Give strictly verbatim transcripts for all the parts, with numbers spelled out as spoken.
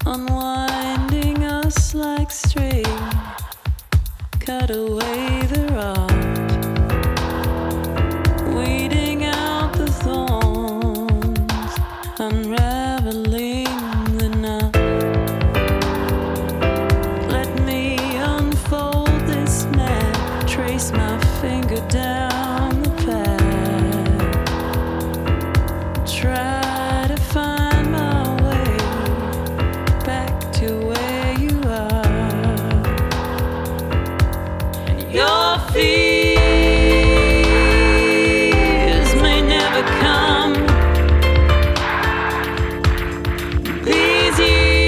unwinding us like string. Cut away the rod, weeding out the thorns, unraveling the knot. Let me unfold this map, trace my finger down the path, try to find my way back to where you are. And your fears may never come. These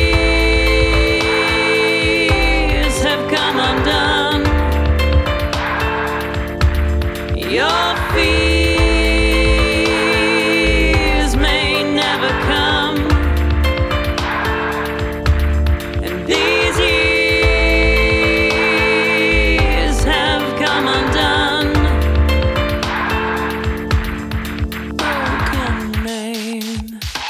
years have come undone. Your fears may never come, and these years have come undone. Broken man,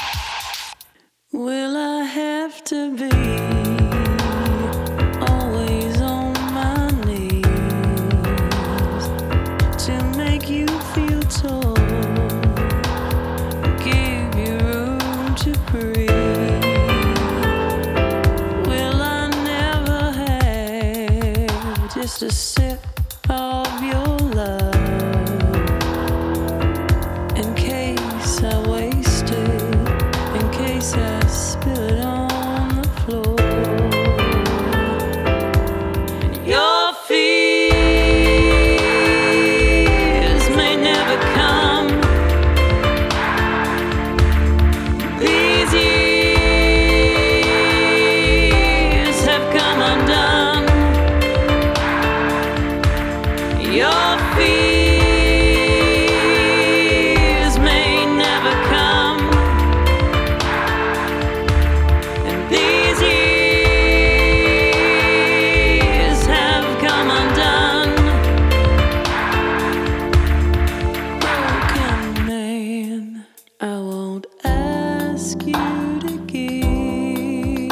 will I have to be always on my knees to make you feel tall, give you room to breathe? Will I never have just a sip of your love in case I waste it, in case I spill it on the floor? Your fears may never come. These years have come undone. Your fears may never come, and these years have come undone. Broken man, I won't ask you to give.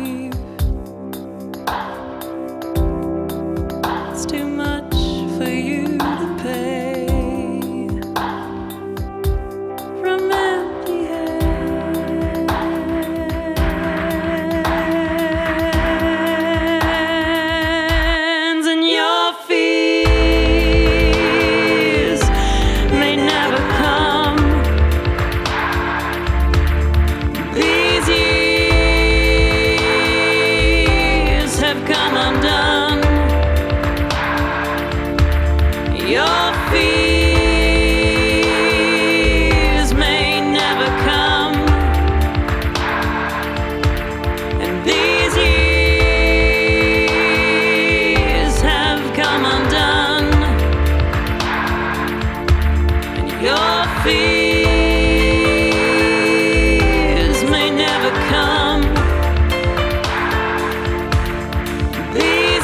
It's too much for you to pay from empty hands. And your fears may never come. These years have come undone. Your fears may never come, and these years have come undone. And your fears may never come. These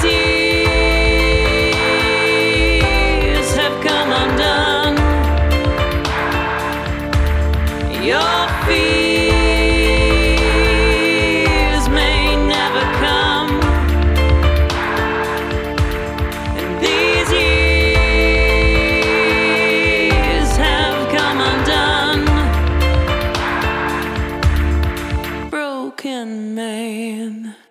years have come undone. Your fears may never come, and these years have come undone. Broken man.